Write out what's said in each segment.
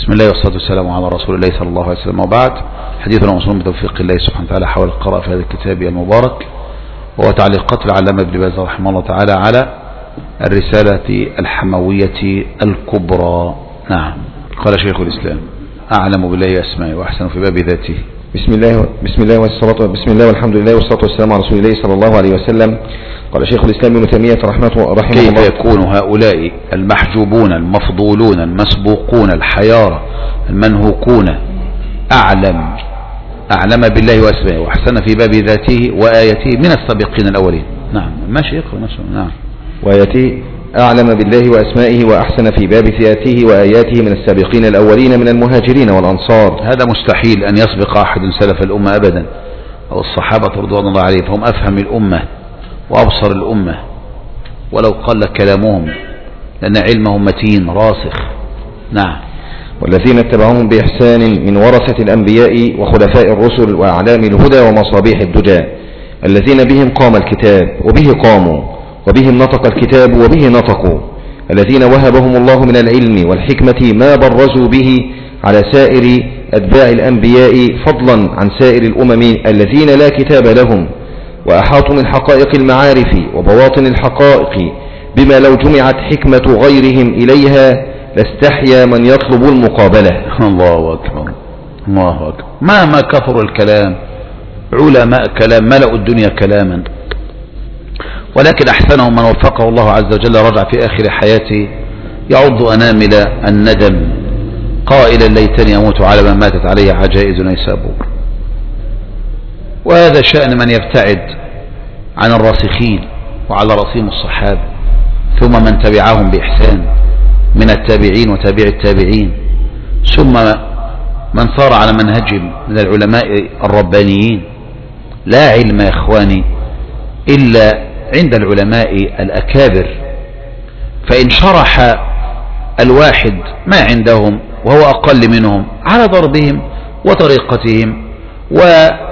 بسم الله والصلاة والسلام على رسول الله صلى الله عليه وسلم، وبعد. حديثنا موصول بتوفيق الله سبحانه وتعالى حول القراءة في هذا الكتاب المبارك، وهو تعليقات العلامة ابن باز رحمه الله تعالى على الرسالة الحموية الكبرى. نعم. قال شيخ الإسلام: أعلم بالله أسمائه وأحسن في باب ذاته. بسم الله والحمد لله والصلاة والسلام على رسول الله صلى الله عليه وسلم. قال شيخ الإسلام ابن تيمية رحمه الله: كيف يكون هؤلاء المحجوبون المفضولون المسبوقون الحيارى المنهوكون أعلم بالله وأسمائه وأحسن في باب ذاته وآيته من السابقين الأولين؟ نعم. ماشي يقرأ نفسه. نعم. وآيته أعلم بالله وأسمائه وأحسن في باب ذاته وآياته من السابقين الأولين من المهاجرين والأنصار. هذا مستحيل أن يسبق أحد سلف الأمة أبدا، أو الصحابة رضوان الله عليهم، فهم أفهم الأمة وأبصر الأمة ولو قل كلامهم، لأن علمهم متين راسخ. نعم. والذين اتبعوهم بإحسان من ورثة الأنبياء وخلفاء الرسل وأعلام الهدى ومصابيح الدجى، الذين بهم قام الكتاب وبه قاموا وبهم نطق الكتاب وبه نطقوا، الذين وهبهم الله من العلم والحكمة ما برزوا به على سائر أتباع الأنبياء فضلا عن سائر الأمم الذين لا كتاب لهم، وأحاطوا من حقائق المعارف وبواطن الحقائق بما لو جمعت حكمة غيرهم إليها لاستحيا من يطلب المقابلة. الله أكبر، الله أكبر. مهما كثر الكلام، علماء كلام ملأوا الدنيا كلاما، ولكن أحسنهم من وفقه الله عز وجل رجع في آخر حياته يعض أنامل الندم قائلا: ليتني أموت على ما ماتت عليه عجائز نيسابور. وهذا شأن من يبتعد عن الراسخين وعلى رأسهم الصحابة، ثم من تبعهم بإحسان من التابعين وتابع التابعين، ثم من صار على منهجهم من العلماء الربانيين. لا علم يا إخواني إلا عند العلماء الأكابر، فإن شرح الواحد ما عندهم وهو أقل منهم على ضربهم وطريقتهم وطلب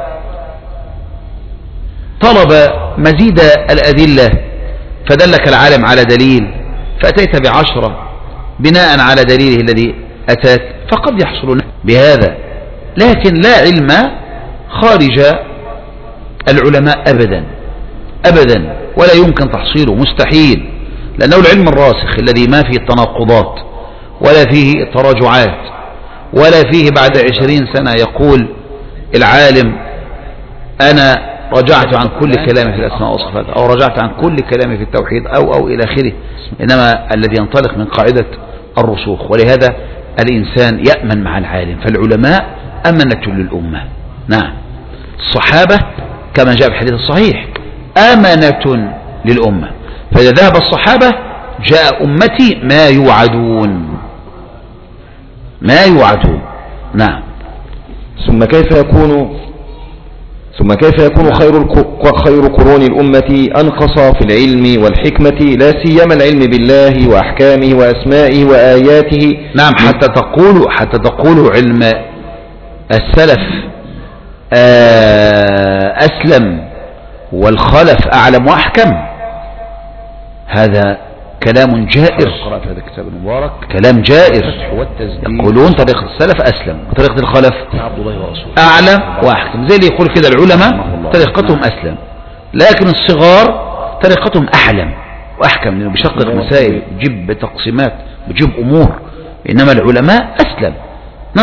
مزيد الأدلة، فدلك العالم على دليل فأتيت بعشرة بناء على دليله الذي أتاك، فقد يحصل بهذا. لكن لا علم خارج العلماء أبدا أبدا، ولا يمكن تحصيله، مستحيل، لأنه العلم الراسخ الذي ما فيه تناقضات ولا فيه تراجعات ولا فيه بعد 20 سنة يقول العالم: أنا رجعت عن كل كلامي في الأسماء والصفات، أو رجعت عن كل كلامي في التوحيد، أو إلى آخره. إنما الذي ينطلق من قاعدة الرسوخ، ولهذا الإنسان يأمن مع العالم، فالعلماء أمنة للأمة. نعم. الصحابة كما جاء في الحديث الصحيح أمنة للأمة، فإذا ذهب الصحابة جاء أمتي ما يوعدون. نعم. ثم كيف يكون خير قرون الأمة أنقص في العلم والحكمة، لا سيما العلم بالله وأحكامه وأسمائه وآياته. نعم. حتى تقول علم السلف أسلم والخلف أعلم وأحكم، هذا كلام جائر. قرأت هذا الكتاب المبارك، كلام جائر. يقولون طريقة السلف أسلم وطريقة الخلف أعلم وأحكم، زي اللي يقول كده العلماء طريقتهم أسلم، لكن الصغار طريقتهم أحلم وأحكم، لأنه بيشقق مسائل، بيجيب تقسيمات، بيجيب أمور. إنما العلماء أسلم، ناس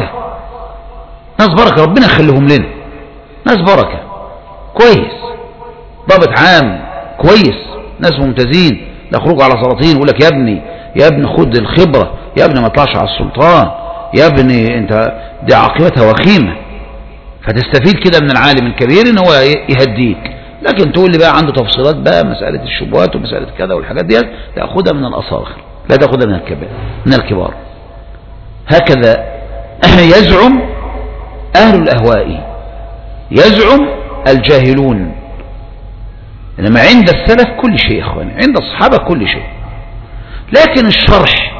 بركة، ربنا يخليهم لنا، ناس بركة كويس، ضابط عام كويس، ناس ممتازين، لا يخرجوا على سلاطين يقول لك: يا ابني خد الخبرة، يا ابني ما تطلعش على السلطان، يا ابني انت دي عاقبتها وخيمة. فتستفيد كده من العالم الكبير ان هو يهديك، لكن تقول لي بقى عنده تفصيلات بقى، مسألة الشبهات ومسألة كذا والحاجات دي تأخذها من الأصاغر، لا تأخذها من الكبار. هكذا يزعم أهل الأهواء، يزعم الجاهلون. إنما عند السلف كل شيء يا إخواني، عند الصحابة كل شيء، لكن الشرح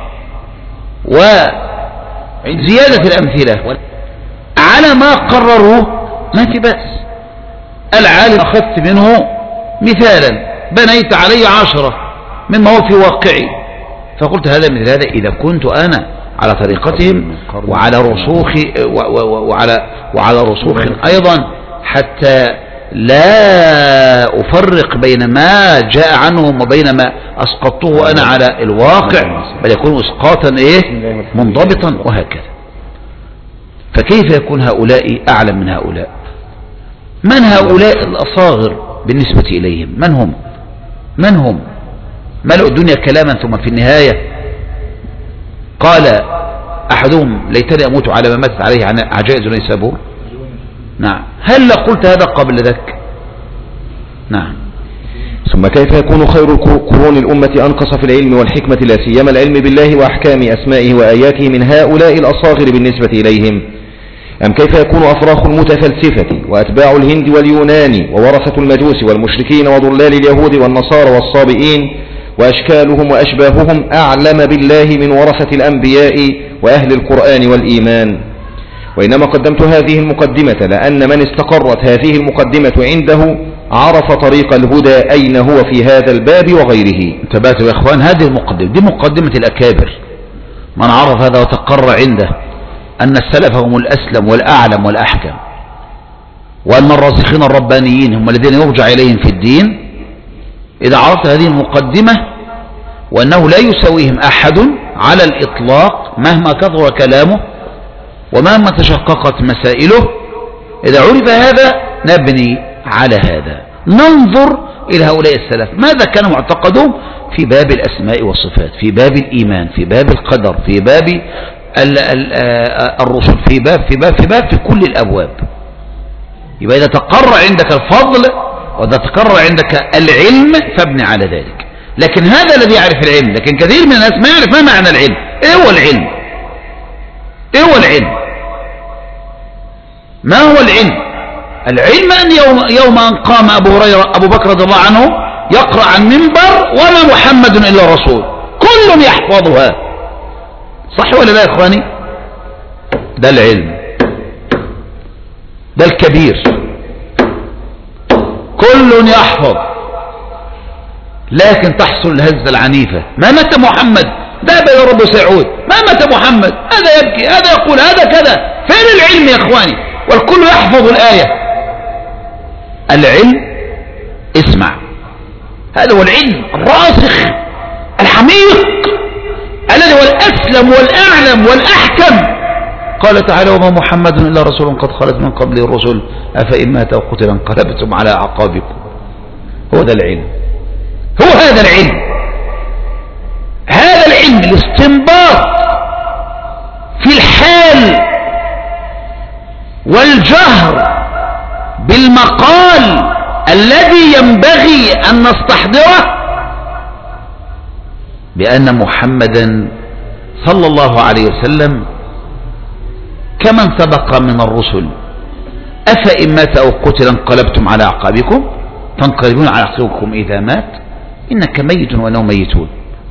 وزيادة الأمثلة على ما قرروه ما في بأس. العالم أخذت منه مثالا بنيت علي 10 مما هو في واقعي، فقلت هذا مثل هذا إذا كنت أنا على طريقتهم وعلى رسوخ وعلى رسوخ أيضا، حتى لا أفرق بين ما جاء عنهم وبين ما أسقطته أنا على الواقع، بل يكون إسقاطا منضبطا وهكذا. فكيف يكون هؤلاء أعلم من هؤلاء؟ من هؤلاء الأصاغر بالنسبة إليهم؟ من هم؟ ملأوا الدنيا كلاما ثم في النهاية قال أحدهم ليتني أموت على ما ماتت عليه عجائز نيسابور. نعم. هل قلت هذا قبل ذلك؟ نعم. ثم كيف يكون خير قرون الأمة أنقص في العلم والحكمة لا سيما العلم بالله وأحكام أسمائه وآياته من هؤلاء الأصاغر بالنسبة إليهم؟ أم كيف يكون أفراخ المتفلسفة وأتباع الهند واليونان وورثة المجوس والمشركين وضلال اليهود والنصارى والصابئين وأشكالهم وأشباههم أعلم بالله من ورثة الأنبياء وأهل القرآن والإيمان؟ وإنما قدمت هذه المقدمة لأن من استقرت هذه المقدمة عنده عرف طريق الهدى أين هو في هذا الباب وغيره. انتبهتوا يا إخوان، هذه المقدمة دي مقدمة الأكابر. من عرف هذا وتقر عنده أن السلف هم الأسلم والأعلم والأحكم، وأن الراسخين الربانيين هم الذين يرجع إليهم في الدين، إذا عرفت هذه المقدمة وأنه لا يساويهم أحد على الإطلاق مهما كثر كلامه ومهما تشققت مسائله، إذا عرف هذا نبني على هذا، ننظر إلى هؤلاء السلف ماذا كان معتقدهم في باب الأسماء والصفات، في باب الإيمان، في باب القدر، في باب الرسل، في كل الأبواب. يبقى إذا تقرر عندك الفضل وإذا تقرر عندك العلم فابني على ذلك. لكن هذا الذي يعرف العلم، لكن كثير من الناس ما يعرف ما معنى العلم. إيه هو العلم؟ إيه هو العلم؟ ما هو العلم؟ العلم أن يوم أن قام أبو بكر رضي الله عنه يقرأ عن منبر وما محمد إلا رسول، كل يحفظها. صح ولا لا يا إخواني؟ ده العلم، ده الكبير، كل يحفظ. لكن تحصل الهزة العنيفة، ما مات محمد، ذهب إلى رب سيعود، ما مات محمد، هذا يبكي، هذا يقول، هذا كذا. فين العلم يا إخواني؟ والكل يحفظ الآية. العلم اسمع، هذا هو العلم الراسخ الحميق الذي هو الأسلم والأعلم والأحكم. قال تعالى وما محمد إلا رسول قد خلت من قبله الرسل أفإن مات أو قتل انقلبتم على أعقابكم. هو ده العلم، هو هذا العلم، هذا العلم الاستنباط في الحال والجهر بالمقال الذي ينبغي أن نستحضره بأن محمدا صلى الله عليه وسلم كمن سبق من الرسل، أفإن مات أو قتل انقلبتم على أعقابكم تنقلبون على أعقابكم إذا مات إنك ميت وأنهم ميتون.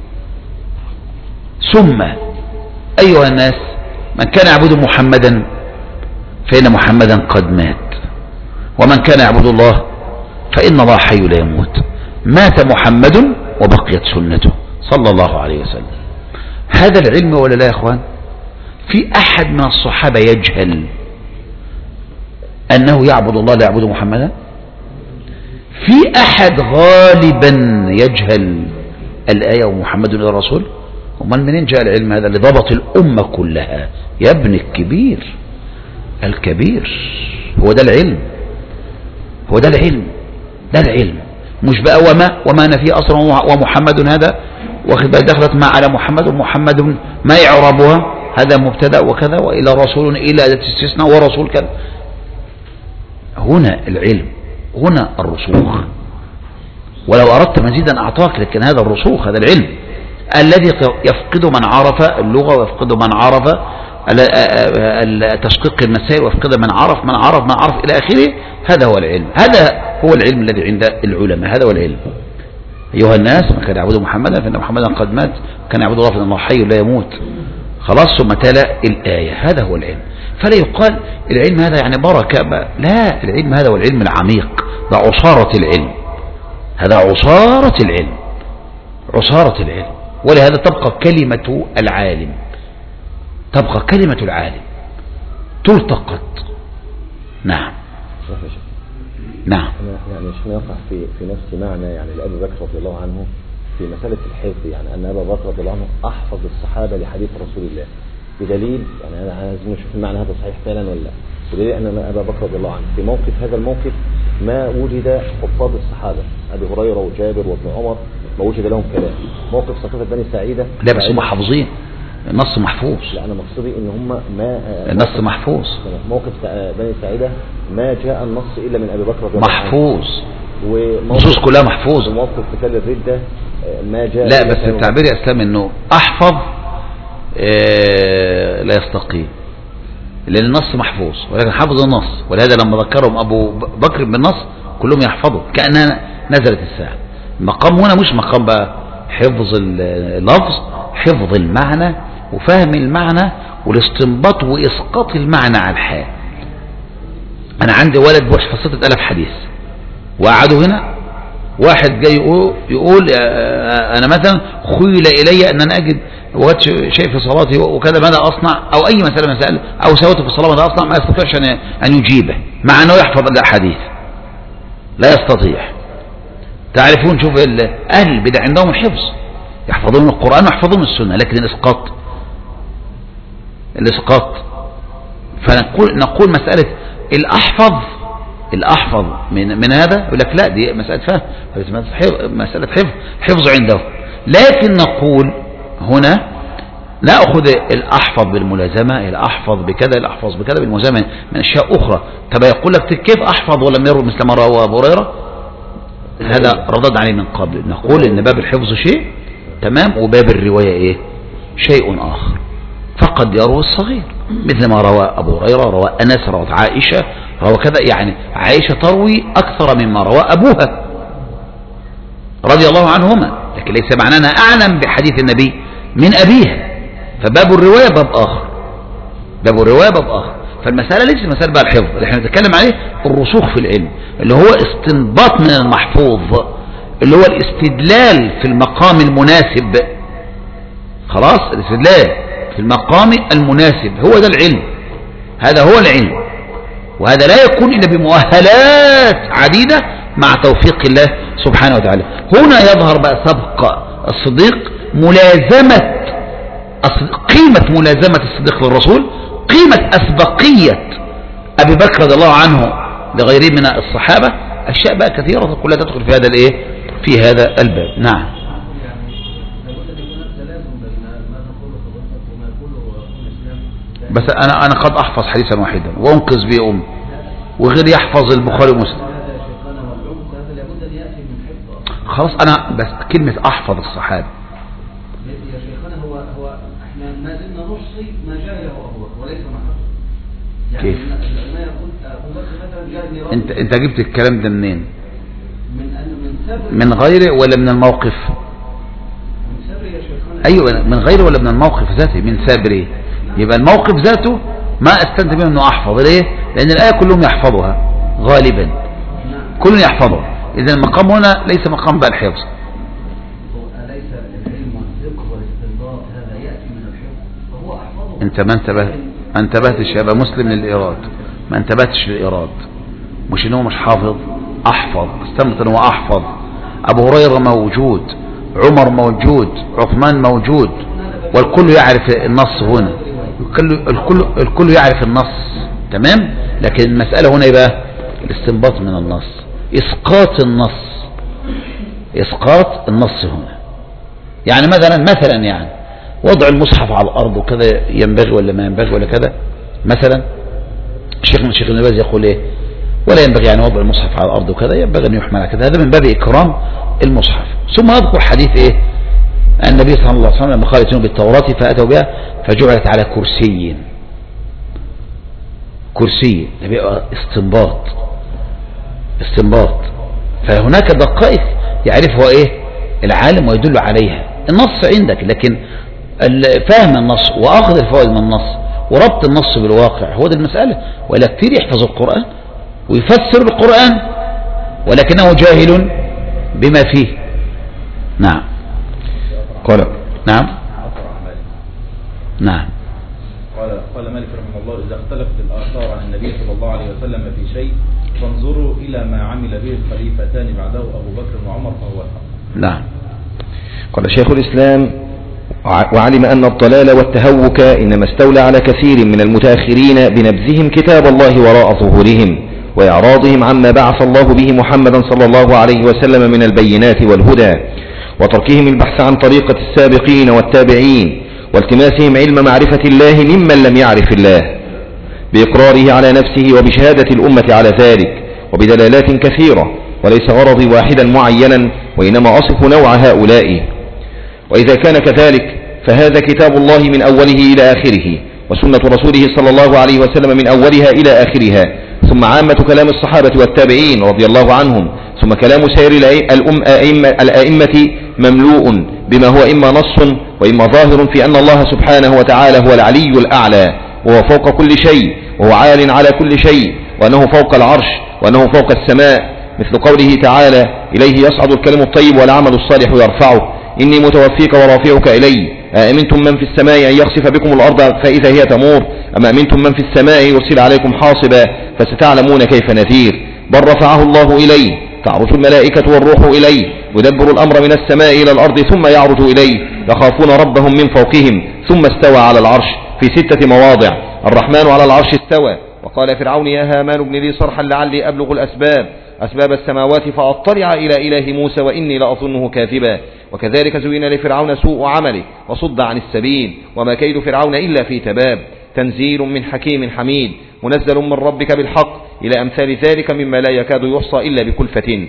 ثم أيها الناس، من كان يعبد محمدا فإن محمدا قد مات، ومن كان يعبد الله فإن الله حي لا يموت. مات محمد وبقيت سنته صلى الله عليه وسلم. هذا العلم ولا لا يا اخوان؟ في احد من الصحابة يجهل انه يعبد الله لا يعبد محمدا؟ في احد غالبا يجهل الآية ومحمد إلى الرسول؟ ومن منين جاء العلم هذا اللي ضبط الأمة كلها؟ يا ابن الكبير، الكبير هو ده العلم، هو ده العلم، ده العلم. مش بقى وما نفي أصلا ومحمد هذا واخد بقى دخلت ما على محمد ومحمد ما يعربها، هذا مبتدا وكذا، وإلى رسول إلى استثناء ورسول كذا. هنا العلم، هنا الرسوخ. ولو أردت مزيدا أعطاك، لكن هذا الرسوخ، هذا العلم الذي يفقد من عرف اللغة ويفقد من عرف تشقيق المسائل ويفقد من عرف إلى آخره. هذا هو العلم، هذا هو العلم الذي عند العلماء، هذا هو العلم. أيها الناس، من كان يعبد محمدا فإن محمدا قد مات، كان يعبد الله فإن الله حي لا يموت. خلاص، ثم تلا الآية. هذا هو العلم. فلا يقال العلم هذا يعني بركة، لا، العلم هذا هو العلم العميق، ده عصارة العلم، هذا عصارة العلم، عصارة العلم. ولهذا تبقى كلمة العالم تبقى كلمة العالم تلتقط. نعم نعم. يعني مش نقع في نفس معنى يعني لأبي بكر رضي الله عنه في مسألة الحفظ، يعني أن أبا بكر رضي الله عنه أحفظ الصحابة لحديث رسول الله بدليل، يعني أنا عايز نشوف المعنى هذا صحيح فعلا ولا لا، بدليل أن أبا بكر رضي الله عنه في موقف هذا الموقف ما وجد حفاظ الصحابة أبي هريرة وجابر وابن عمر ما وجد لهم كلام. موقف سقيفة بني ساعدة لا بس هم حافظين النص محفوظ. لا أنا مقصدي إن هم ما النص محفوظ. موقف بني ساعدة ما جاء النص إلا من أبي بكر رضي الله عنه محفوظ، النصوص كلها محفوظة. وموقف قتال الردة ما جاء. لا بس التعبير يا اسلام انه احفظ لا يستقيم، لان النص محفوظ ولكن حفظ النص، ولهذا لما ذكرهم ابو بكر بالنص كلهم يحفظوا كأنها نزلت الساعة. المقام هنا مش مقام بقى حفظ اللفظ، حفظ المعنى وفهم المعنى والاستنباط واسقاط المعنى على الحال. انا عندي ولد بيحفظ 6000 حديث وقعدوا هنا، واحد جاي يقول انا مثلا خيل الي ان انا اجد وجدت شيء في صلاتي وكذا ماذا اصنع، او اي مسألة او سويت في الصلاة ماذا اصنع، ما يستطيعش ان يجيبه مع انه يحفظ الاحاديث، لا يستطيع. تعرفون شوف اهل البدع عندهم الحفظ، يحفظون القرآن ويحفظون السنة، لكن الاسقاط فنقول مسألة الأحفظ من هذا يقول لك لا دي مسألة فهم، مسألة حفظ عنده. لكن نقول هنا نأخذ الأحفظ بالملازمة، الأحفظ بكذا، الأحفظ بكذا بالملازمة من أشياء أخرى. طب يقول لك كيف أحفظ ولم يروي مثل ما روى أبو هريرة؟ هذا ردد عليه من قبل. نقول إن باب الحفظ شيء تمام، وباب الرواية شيء آخر. فقد يروي الصغير مثل ما روى أبو هريرة، روى أنس، روى عائشة، روى كذا، يعني عائشة تروي أكثر مما روى أبوها رضي الله عنهما، لكن ليس معنانا أعلم بحديث النبي من أبيها. فباب الرواية باب آخر. فالمسألة ليس مسألة بقى الحفظ اللي احنا نتكلم عليه، الرسوخ في العلم اللي هو استنباط من المحفوظ، اللي هو الاستدلال في المقام المناسب. خلاص، الاستدلال في المقام المناسب هو ده العلم، هذا هو العلم، وهذا لا يكون إلا بمؤهلات عديدة مع توفيق الله سبحانه وتعالى. هنا يظهر بقى سبق الصديق، قيمة ملازمة الصديق للرسول، قيمة أسبقية أبي بكر رضي الله عنه لغيره من الصحابة. أشياء بقى كثيرة كلها تدخل في هذا في هذا الباب. نعم. بس أنا قد أحفظ حديثا واحدا وأنقذ به أم، وغير يحفظ البخاري ومسلم. خلاص أنا بس كلمة أحفظ الصحابة يا شيخنا هو احنا ما زلنا نحصي ما جاء له أبو بكر وليس ما حصل. يعني كيف؟ ما يقول أبو بكر مثلا جاء انت جبت الكلام ده منين؟ من غيره ولا من الموقف؟ من سبري يا شيخنا. ايوه من غيره ولا من الموقف ذاته؟ من سبري. يبقى الموقف ذاته ما استنتج منه انه احفظ. ليه؟ لان الايه كلهم يحفظها غالبا، كل يحفظها. اذا المقام هنا ليس مقام بقى الحفظ. أليس العلم والفقه والاستنباط هذا يأتي من الحفظ فهو أحفظه؟ انت ما انتبهتش يا ابا مسلم للإيراد، ما انتبهتش للإيراد. مش انه مش حافظ، احفظ، استنبط انه احفظ. ابو هريرة موجود، عمر موجود، عثمان موجود، والكل يعرف النص هنا، الكل يعرف النص تمام. لكن المسألة هنا يبقى الاستنباط من النص، اسقاط النص هنا. يعني مثلا يعني وضع المصحف على الارض وكذا ينبغي ولا ما ينبغي ولا كذا. مثلا شيخ من شيخ ابن باز يقول ولا ينبغي يعني وضع المصحف على الارض وكذا، ينبغي ان يحمل كذا، هذا من باب اكرام المصحف. ثم يذكر حديث النبي صلى الله عليه وسلم لما قال ائتوا بالتوراة فأتوا بها فجعلت على كرسي. ده بيبقى استنباط. فهناك دقائق يعرفها العالم ويدل عليها. النص عندك، لكن فهم النص واخذ الفوائد من النص وربط النص بالواقع هو ده المسألة. ولا كتير يحفظ القرآن ويفسر القرآن ولكنه جاهل بما فيه. نعم. قال نعم قال مالك رحمه الله: إذا اختلفت الآثار عن النبي صلى الله عليه وسلم في شيء فانظروا إلى ما عمل به الخليفتان بعده أبو بكر وعمر فهو الحق. نعم. قال شيخ الإسلام: وعلم أن الضلال والتهوك إنما استولى على كثير من المتأخرين بنبذهم كتاب الله وراء ظهورهم وإعراضهم عما بعث الله به محمدا صلى الله عليه وسلم من البينات والهدى، وتركهم البحث عن طريقة السابقين والتابعين، والتماسهم علم معرفة الله ممن لم يعرف الله، بإقراره على نفسه وبشهادة الأمة على ذلك وبدلالات كثيرة، وليس غرضي واحدا معينا وإنما أصف نوع هؤلاء. وإذا كان كذلك فهذا كتاب الله من أوله إلى آخره، وسنة رسوله صلى الله عليه وسلم من أولها إلى آخرها، ثم عامة كلام الصحابة والتابعين رضي الله عنهم، ثم كلام سائر الأئمة مملوء بما هو إما نص وإما ظاهر في أن الله سبحانه وتعالى هو العلي الأعلى، وهو فوق كل شيء، وهو عال على كل شيء، وأنه فوق العرش، وأنه فوق السماء، مثل قوله تعالى: إليه يصعد الكلم الطيب والعمل الصالح يرفعه، إني متوفيك ورافعك إلي، أأمنتم من في السماء أن يخسف بكم الأرض فإذا هي تمور، أم أمنتم من في السماء يرسل عليكم حاصبا فستعلمون كيف نذير، بل رفعه الله إليه، تعرج الملائكة والروح إليه، يدبر الأمر من السماء إلى الأرض ثم يعرج إليه، يخافون ربهم من فوقهم، ثم استوى على العرش في 6 مواضع، الرحمن على العرش استوى. وقال فرعون: يا هامان ابن لي صرحا لعلي أبلغ أسباب السماوات فأطلع إلى إله موسى وإني لأظنه كاذبا. وكذلك زين لفرعون سوء عمله وصد عن السبيل، وما كيد فرعون إلا في تباب، تنزيل من حكيم حميد، منزل من ربك بالحق، إلى أمثال ذلك مما لا يكاد يحصى إلا بكلفة.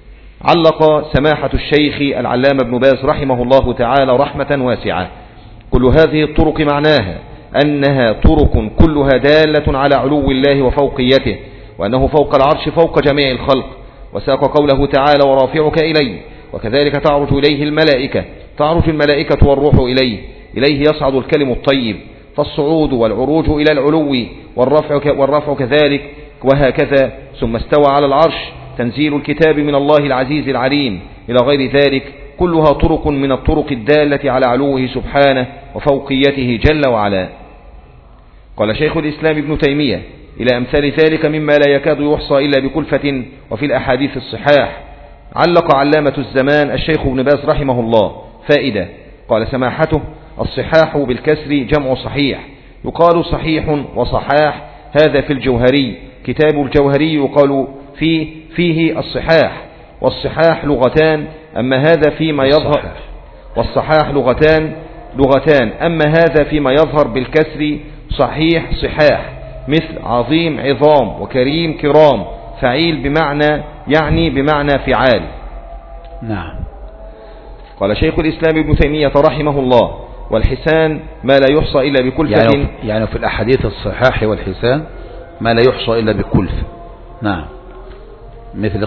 علق سماحة الشيخ العلامة ابن باز رحمه الله تعالى رحمة واسعة: كل هذه الطرق معناها أنها طرق كلها دالة على علو الله وفوقيته، وأنه فوق العرش فوق جميع الخلق، وساق قوله تعالى: ورافعك إليه، وكذلك تعرج إليه الملائكة، تعرج الملائكة والروح إليه يصعد الكلم الطيب، فالصعود والعروج إلى العلو، والرفع كذلك، وهكذا. ثم استوى على العرش، تنزيل الكتاب من الله العزيز العليم، إلى غير ذلك، كلها طرق من الطرق الدالة على علوه سبحانه وفوقيته جل وعلا. قال شيخ الإسلام ابن تيمية: إلى أمثال ذلك مما لا يكاد يحصى إلا بكلفة، وفي الأحاديث الصحاح. علق علامة الزمان الشيخ ابن باز رحمه الله: فائدة. قال سماحته: الصحاح بالكسر جمع صحيح، يقال صحيح وصحاح، هذا في الجوهري، كتاب الجوهري يقال فيه الصحاح، والصحاح لغتان، أما هذا فيما يظهر، والصحاح لغتان، أما هذا فيما يظهر بالكسر صحيح صحاح، مثل عظيم عظام، وكريم كرام، فعيل بمعنى يعني بمعنى فعال. نعم. قال شيخ الإسلام ابن تيمية رحمه الله: والحسان ما لا يحصى إلا بكلفة، يعني في الأحاديث الصحاح والحسان ما لا يحصى إلا بكلفة. نعم. مثل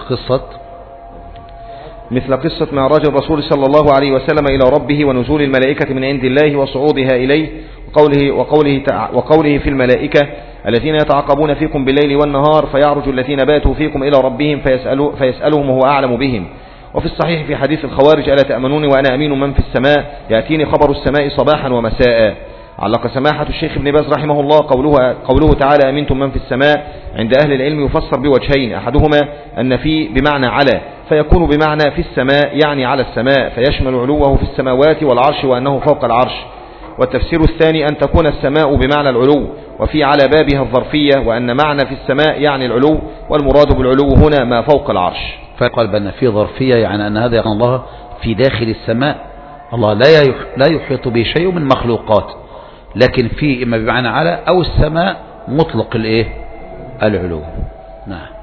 قصة معراج الرسول صلى الله عليه وسلم إلى ربه، ونزول الملائكة من عند الله وصعودها إليه، وقوله في الملائكة: الذين يتعاقبون فيكم بالليل والنهار، فيعرج الذين باتوا فيكم إلى ربهم فيسألهم وهو أعلم بهم. وفي الصحيح في حديث الخوارج: ألا تأمنوني وأنا أمين من في السماء، يأتيني خبر السماء صباحا ومساء. علق سماحة الشيخ ابن باز رحمه الله قوله تعالى: أمنتم من في السماء، عند أهل العلم يفسر بوجهين: أحدهما أن في بمعنى على، فيكون بمعنى في السماء يعني على السماء، فيشمل علوه في السماوات والعرش وأنه فوق العرش. والتفسير الثاني أن تكون السماء بمعنى العلو، وفي على بابها الظرفية، وأن معنى في السماء يعني العلو، والمراد بالعلو هنا ما فوق العرش. فقال بأن في ظرفية، يعني أن هذا يعني الله في داخل السماء، الله لا يحيط به شيء من مخلوقات، لكن في إما بمعنى على أو السماء مطلق العلو. نعم.